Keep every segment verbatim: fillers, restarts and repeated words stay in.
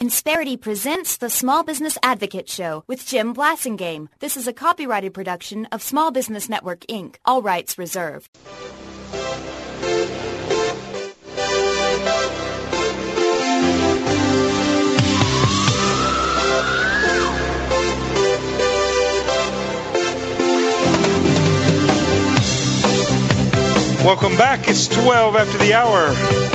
Insperity presents the Small Business Advocate Show with Jim Blasingame. This is a copyrighted production of Small Business Network, Incorporated. All rights reserved. Welcome back. It's twelve after the hour.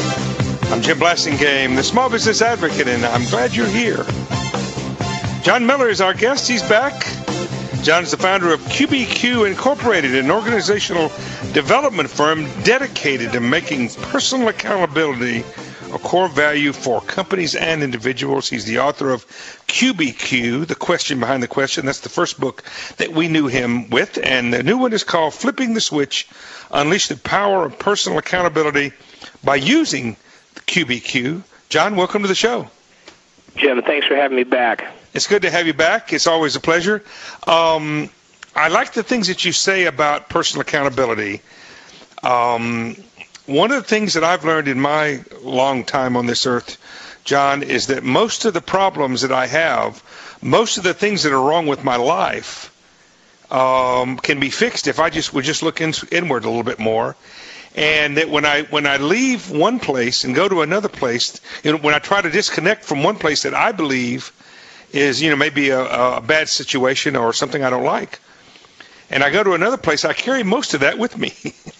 I'm Jim Blasingame, the Small Business Advocate, and I'm glad you're here. John Miller is our guest. He's back. John is the founder of Q B Q Incorporated, an organizational development firm dedicated to making personal accountability a core value for companies and individuals. He's the author of Q B Q, The Question Behind the Question. That's the first book that we knew him with. And the new one is called Flipping the Switch, Unleash the Power of Personal Accountability by Using Q B Q. John, welcome to the show. Jim, thanks for having me back. It's good to have you back. It's always a pleasure. Um, I like the things that you say about personal accountability. Um, one of the things that I've learned in my long time on this earth, John, is that most of the problems that I have, most of the things that are wrong with my life, um, can be fixed if I just would just look in, inward a little bit more. And that when I when I leave one place and go to another place, you know, when I try to disconnect from one place that I believe is, you know, maybe a, a bad situation or something I don't like, and I go to another place, I carry most of that with me.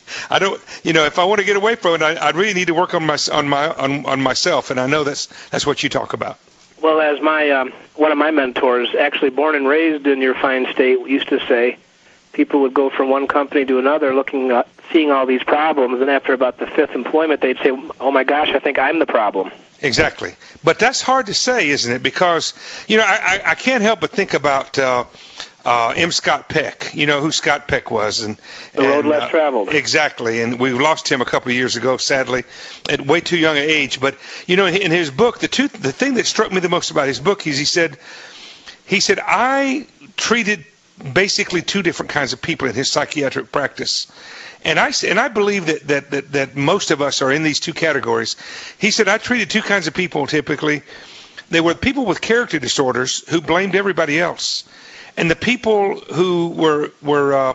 I don't, you know, if I want to get away from it, I, I really need to work on my on my on, on myself, and I know that's that's what you talk about. Well, as my um, one of my mentors, actually born and raised in your fine state, used to say, people would go from one company to another, looking, uh, seeing all these problems, and after about the fifth employment, they'd say, "Oh my gosh, I think I'm the problem." Exactly, but that's hard to say, isn't it? Because you know, I, I, I can't help but think about uh, uh, M. Scott Peck. You know who Scott Peck was, and the road and, less uh, traveled. Exactly, and we lost him a couple of years ago, sadly, at way too young an age. But you know, in his book, the two, the thing that struck me the most about his book is he said, he said, I treated basically two different kinds of people in his psychiatric practice. And I, and I believe that, that, that, that most of us are in these two categories. He said, I treated two kinds of people typically. They were people with character disorders who blamed everybody else. And the people who were, were uh,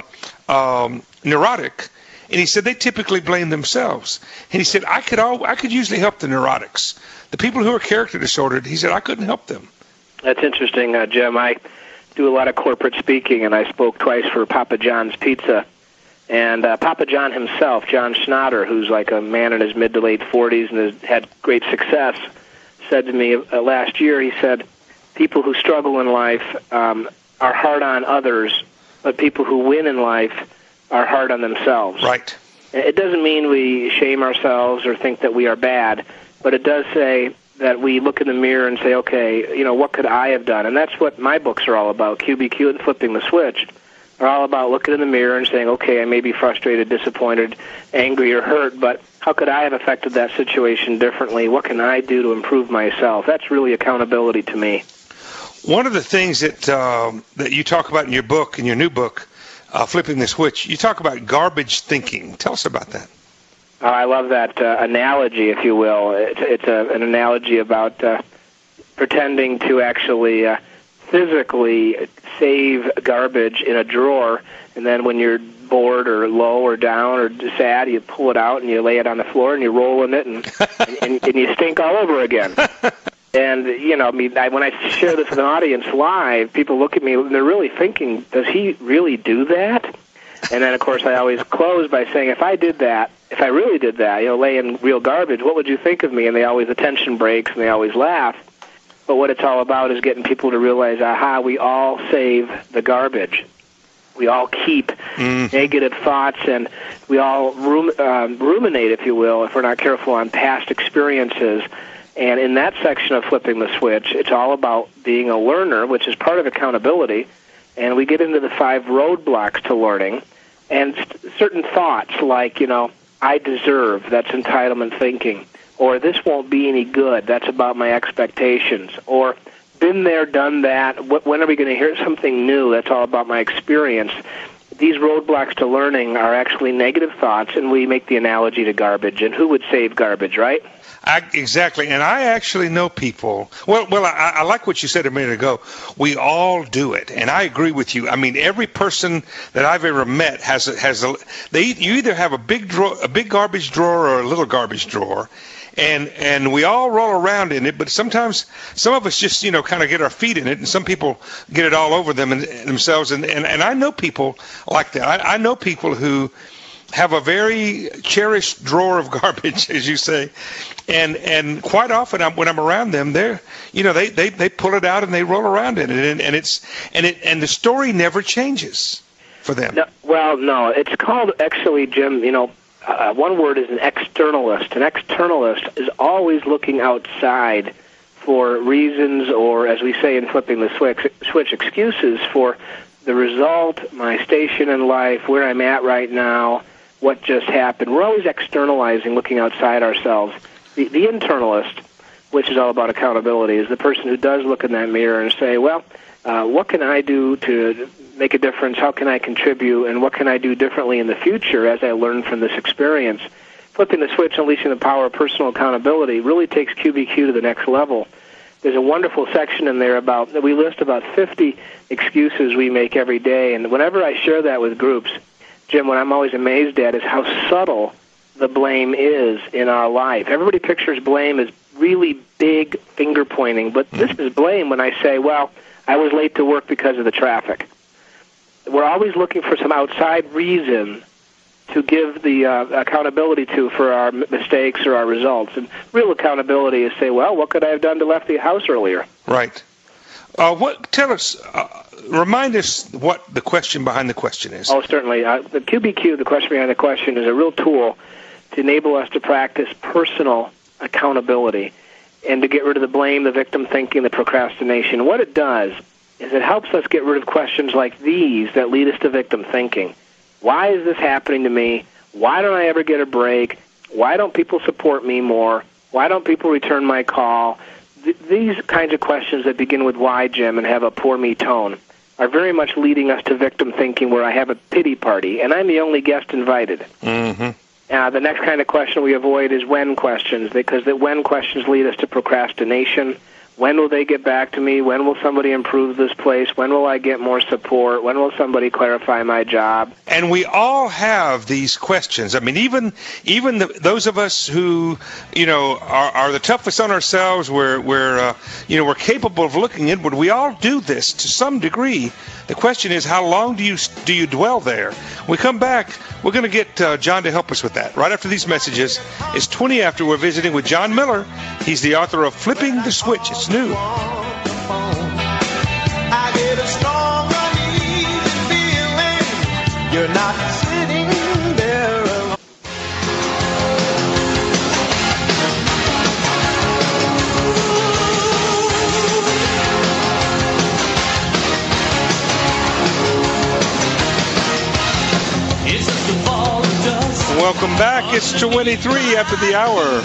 um, neurotic, and he said they typically blamed themselves. And he said, I could, all, I could usually help the neurotics. The people who are character disordered, he said, I couldn't help them. That's interesting, uh, Jim. I do a lot of corporate speaking, and I spoke twice for Papa John's Pizza. And uh, Papa John himself, John Schnatter, who's like a man in his mid to late forties and has had great success, said to me uh, last year, he said, people who struggle in life um, are hard on others, but people who win in life are hard on themselves. Right. It doesn't mean we shame ourselves or think that we are bad, but it does say that we look in the mirror and say, okay, you know, what could I have done? And that's what my books are all about, Q B Q and Flipping the Switch. Are all about looking in the mirror and saying, okay, I may be frustrated, disappointed, angry, or hurt, but how could I have affected that situation differently? What can I do to improve myself? That's really accountability to me. One of the things that uh, that you talk about in your book, in your new book, uh, Flipping the Switch, you talk about garbage thinking. Tell us about that. Uh, I love that uh, analogy, if you will. It's, it's a, an analogy about uh, pretending to actually uh, physically save garbage in a drawer, and then when you're bored or low or down or sad, you pull it out and you lay it on the floor and you roll in it, and, and, and you stink all over again. And, you know, I mean, I, when I share this with an audience live, people look at me and they're really thinking, does he really do that? And then, of course, I always close by saying, if I did that, if I really did that, you know, lay in real garbage, what would you think of me? And they always, the tension breaks and they always laugh. But what it's all about is getting people to realize, aha, we all save the garbage. We all keep mm. negative thoughts, and we all rum, uh, ruminate, if you will, if we're not careful, on past experiences. And in that section of Flipping the Switch, it's all about being a learner, which is part of accountability. And we get into the five roadblocks to learning. And st- certain thoughts like, you know, I deserve, that's entitlement thinking. Or this won't be any good, that's about my expectations. Or been there, done that, when are we going to hear something new, that's all about my experience. These roadblocks to learning are actually negative thoughts, and we make the analogy to garbage. And who would save garbage, right? I, exactly, and I actually know people. Well, well, I, I like what you said a minute ago. We all do it, and I agree with you. I mean, every person that I've ever met has a, has a. They you either have a big drawer, a big garbage drawer, or a little garbage drawer, and and we all roll around in it. But sometimes some of us just you know kind of get our feet in it, and some people get it all over them and themselves. And and, and I know people like that. I, I know people who have a very cherished drawer of garbage, as you say, and and quite often I'm, when I'm around them, they're you know they, they, they pull it out and they roll around in it, and, and it's and it and the story never changes for them. No, well, no, it's called actually, Jim. You know, uh, one word is an externalist. An externalist is always looking outside for reasons, or as we say in flipping the switch, switch excuses for the result, my station in life, where I'm at right now. What just happened. We're always externalizing, looking outside ourselves. The, the internalist, which is all about accountability, is the person who does look in that mirror and say, well, uh, what can I do to make a difference? How can I contribute? And what can I do differently in the future as I learn from this experience? Flipping the switch, unleashing the power of personal accountability really takes Q B Q to the next level. There's a wonderful section in there about, we list about fifty excuses we make every day. And whenever I share that with groups, Jim, what I'm always amazed at is how subtle the blame is in our life. Everybody pictures blame as really big finger pointing, but this is blame when I say, well, I was late to work because of the traffic. We're always looking for some outside reason to give the uh, accountability to for our mistakes or our results. And real accountability is say, well, what could I have done to left the house earlier? Right. Uh, what? Tell us, uh, remind us what the question behind the question is. Oh, certainly. Uh, the Q B Q, the question behind the question, is a real tool to enable us to practice personal accountability and to get rid of the blame, the victim thinking, the procrastination. What it does is it helps us get rid of questions like these that lead us to victim thinking. Why is this happening to me? Why don't I ever get a break? Why don't people support me more? Why don't people return my call? These kinds of questions that begin with why, Jim, and have a poor me tone are very much leading us to victim thinking where I have a pity party, and I'm the only guest invited. Mm-hmm. Uh, the next kind of question we avoid is when questions, because the when questions lead us to procrastination. When will they get back to me? When will somebody improve this place? When will I get more support? When will somebody clarify my job? And we all have these questions. I mean, even even the, those of us who, you know, are, are the toughest on ourselves, we're, we're uh, you know, we're capable of looking inward. We all do this to some degree. The question is, how long do you do you dwell there? When we come back, we're going to get uh, John to help us with that. Right after these messages, it's twenty after. We're visiting with John Miller. He's the author of Flipping the Switch. It's new. I get a strong, uneasy feeling. You're not sitting there alone. Welcome back. It's twenty-three after the hour.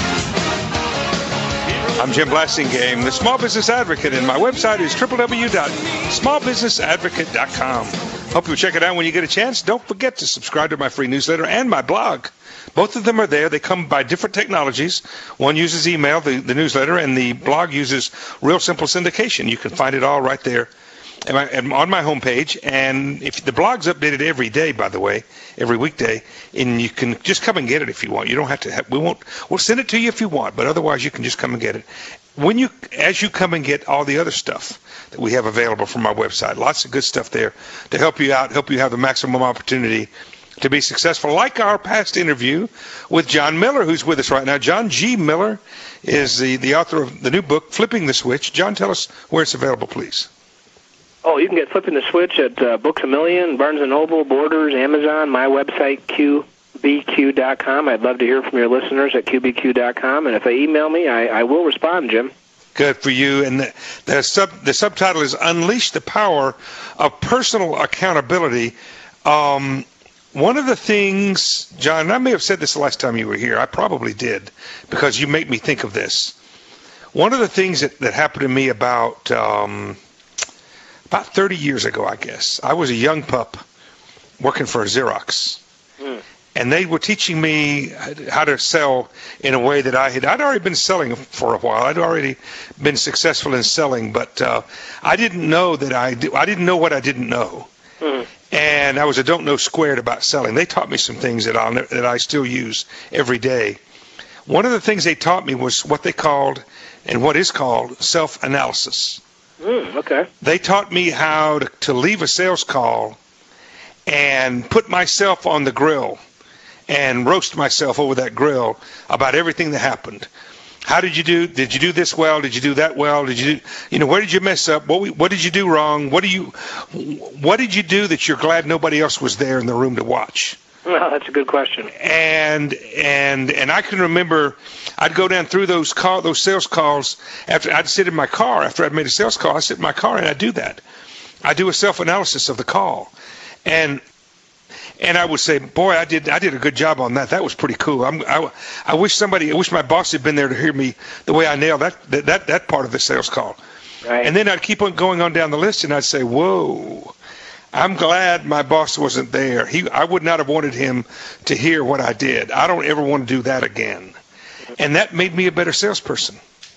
I'm Jim Blasingame, the Small Business Advocate, and my website is w w w dot small business advocate dot com. Hope you'll check it out when you get a chance. Don't forget to subscribe to my free newsletter and my blog. Both of them are there. They come by different technologies. One uses email, the, the newsletter, and the blog uses real simple syndication. You can find it all right there on my homepage. And if the blog's updated every day, by the way, every weekday, and you can just come and get it if you want. You don't have to have, we won't, we'll send it to you if you want, but otherwise you can just come and get it. When you, as you come and get all the other stuff that we have available from our website, lots of good stuff there to help you out, help you have the maximum opportunity to be successful, like our past interview with John Miller, who's with us right now. John G. Miller is the, the author of the new book, Flipping the Switch. John, tell us where it's available, please. Oh, you can get Flipping the Switch at uh, Books A Million, Barnes and Noble, Borders, Amazon, my website, Q B Q dot com. I'd love to hear from your listeners at Q B Q dot com. And if they email me, I, I will respond, Jim. Good for you. And the, the, sub, the subtitle is Unleash the Power of Personal Accountability. Um, one of the things, John, and I may have said this the last time you were here. I probably did, because you make me think of this. One of the things that, that happened to me about... Um, About thirty years ago, I guess, I was a young pup working for Xerox. Mm. and they were teaching me how to sell in a way that I had. I'd already been selling for a while. I'd already been successful in selling, but uh, I didn't know that I. Do, I didn't know what I didn't know, mm. and I was a don't know squared about selling. They taught me some things that I that I still use every day. One of the things they taught me was what they called, and what is called, self-analysis. Mm, okay. They taught me how to, to leave a sales call and put myself on the grill and roast myself over that grill about everything that happened. How did you do? Did you do this well? Did you do that well? Did you do, you know, where did you mess up? What what did you do wrong? What do you what did you do that you're glad nobody else was there in the room to watch? Well, that's a good question. And and and I can remember I'd go down through those call those sales calls after I'd sit in my car after I'd made a sales call. I'd sit in my car and I'd do that. I do a self-analysis of the call. And And I would say, boy, I did I did a good job on that. That was pretty cool. I'm, I, I wish somebody, I wish my boss had been there to hear me the way I nailed that that that, that part of the sales call. Right. And then I'd keep on going on down the list, and I'd say, whoa, I'm glad my boss wasn't there. He, I would not have wanted him to hear what I did. I don't ever want to do that again. And that made me a better salesperson.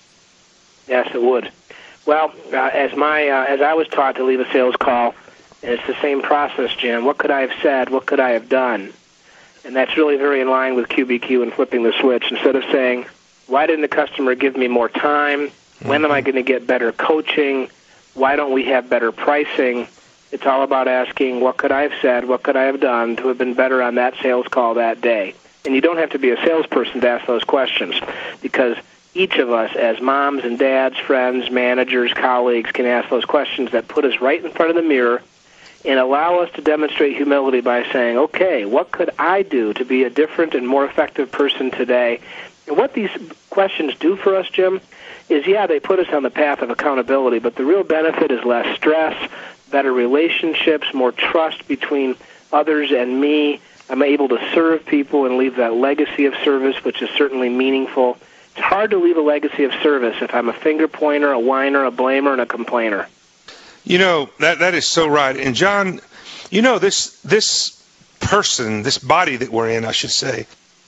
Yes, it would. Well, uh, as my uh, as I was taught to leave a sales call. And it's the same process, Jim. What could I have said? What could I have done? And that's really very in line with Q B Q and flipping the switch. Instead of saying, why didn't the customer give me more time? When am I going to get better coaching? Why don't we have better pricing? It's all about asking, what could I have said? What could I have done to have been better on that sales call that day? And you don't have to be a salesperson to ask those questions, because each of us as moms and dads, friends, managers, colleagues can ask those questions that put us right in front of the mirror and allow us to demonstrate humility by saying, okay, what could I do to be a different and more effective person today? And what these questions do for us, Jim, is, yeah, they put us on the path of accountability, but the real benefit is less stress, better relationships, more trust between others and me. I'm able to serve people and leave that legacy of service, which is certainly meaningful. It's hard to leave a legacy of service if I'm a finger pointer, a whiner, a blamer, and a complainer. You know, that that is so right. And John, you know, this this person, this body that we're in, I should say,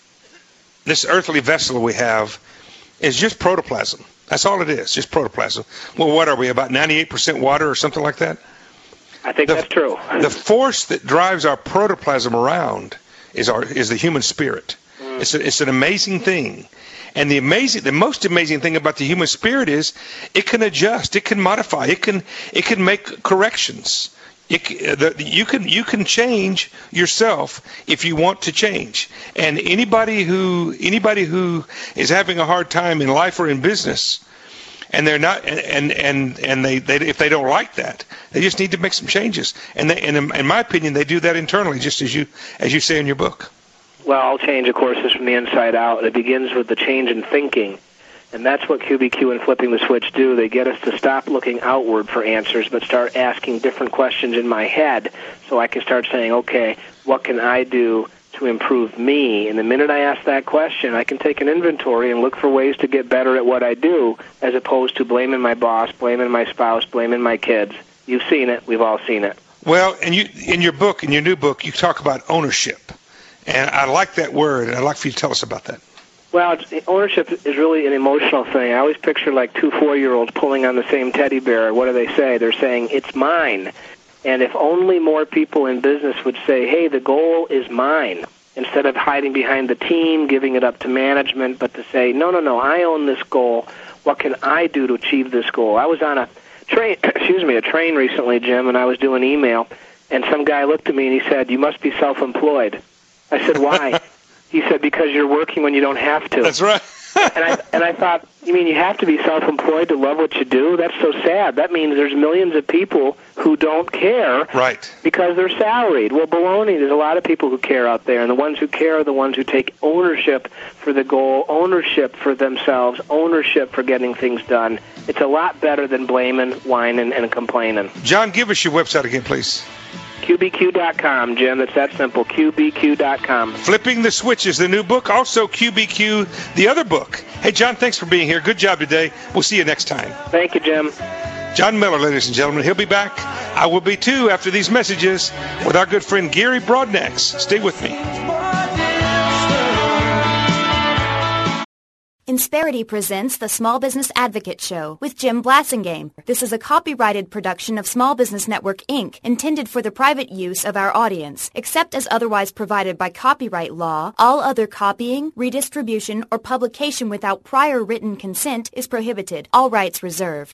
this earthly vessel we have is just protoplasm. That's all it is, just protoplasm. Well, what are we, about ninety-eight percent water or something like that? I think the, that's true. The force that drives our protoplasm around is our is the human spirit. Mm. It's a, it's an amazing thing. And the amazing, the most amazing thing about the human spirit is it can adjust, it can modify, it can, it can make corrections. It, the, you can, you can change yourself if you want to change. And anybody who, anybody who is having a hard time in life or in business, and they're not, and and and they, they if they don't like that, they just need to make some changes. And they, and in, in my opinion, they do that internally, just as you as you say in your book. Well, all change, of course, is from the inside out. It begins with the change in thinking, and that's what Q B Q and Flipping the Switch do. They get us to stop looking outward for answers, but start asking different questions in my head, so I can start saying, okay, what can I do to improve me? And the minute I ask that question, I can take an inventory and look for ways to get better at what I do, as opposed to blaming my boss, blaming my spouse, blaming my kids. You've seen it. We've all seen it. Well, and you, in your book, in your new book, you talk about ownership. And I like that word, and I'd like for you to tell us about that. Well, ownership is really an emotional thing. I always picture like two four-year-olds pulling on the same teddy bear. What do they say? They're saying, it's mine. And if only more people in business would say, hey, the goal is mine, instead of hiding behind the team, giving it up to management, but to say, no, no, no, I own this goal. What can I do to achieve this goal? I was on a train, excuse me, a train recently, Jim, and I was doing email, and some guy looked at me and he said, you must be self-employed. I said, why? He said, because you're working when you don't have to. That's right. and I and I thought, you mean you have to be self-employed to love what you do? That's so sad. That means there's millions of people who don't care, right, because they're salaried. Well, baloney. There's a lot of people who care out there, and the ones who care are the ones who take ownership for the goal, ownership for themselves, ownership for getting things done. It's a lot better than blaming, whining, and complaining. John, give us your website again, please. Q B Q dot com, Jim. It's that simple. Q B Q dot com. Flipping the Switch is the new book. Also, Q B Q, the other book. Hey, John, thanks for being here. Good job today. We'll see you next time. Thank you, Jim. John Miller, ladies and gentlemen. He'll be back. I will be, too, after these messages with our good friend Gary Broadnax. Stay with me. Insperity presents the Small Business Advocate Show with Jim Blasingame. This is a copyrighted production of Small Business Network, Incorporated, intended for the private use of our audience. Except as otherwise provided by copyright law, all other copying, redistribution, or publication without prior written consent is prohibited. All rights reserved.